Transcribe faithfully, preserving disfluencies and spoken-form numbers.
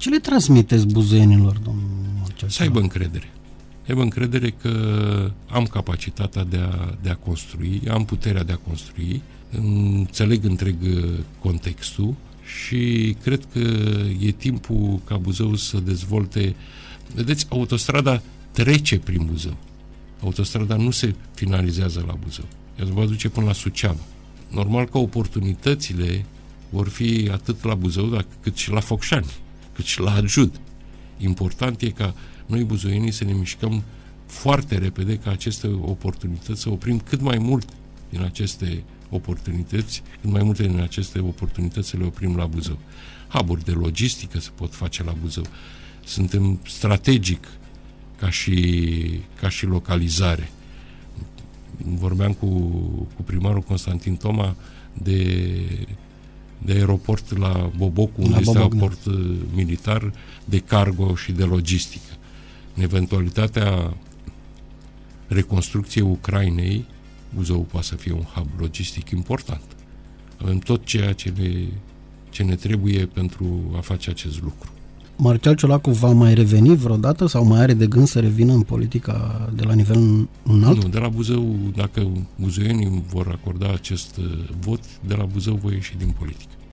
Ce le transmiteți buzoienilor, domnul Marcel? Să aibă încredere. Aibă încredere că am capacitatea de a, de a construi, am puterea de a construi, înțeleg întreg contextul și cred că e timpul ca Buzău să dezvolte. Vedeți, autostrada trece prin Buzău. Autostrada nu se finalizează la Buzău. Ea se va duce până la Suceava. Normal că oportunitățile vor fi atât la Buzău, cât și la Focșani, cât și la Adjud. Important e ca noi, buzoienii, să ne mișcăm foarte repede ca aceste oportunități, să oprim cât mai mult din aceste oportunități, cât mai multe din aceste oportunități să le oprim la Buzău. Hub-uri de logistică se pot face la Buzău. Suntem strategic ca și, ca și localizare. Vorbeam cu, cu primarul Constantin Toma de, de aeroport la Bobocu, unde la este Boboc, aeroport da. militar, de cargo și de logistică. În eventualitatea reconstrucției Ucrainei, Buzău poate să fie un hub logistic important. Avem tot ceea ce ne, ce ne trebuie pentru a face acest lucru. Marcel Ciolacu va mai reveni vreodată sau mai are de gând să revină în politica de la nivel înalt? Nu, de la Buzău, dacă buzoienii vor acorda acest vot, de la Buzău voi ieși din politică.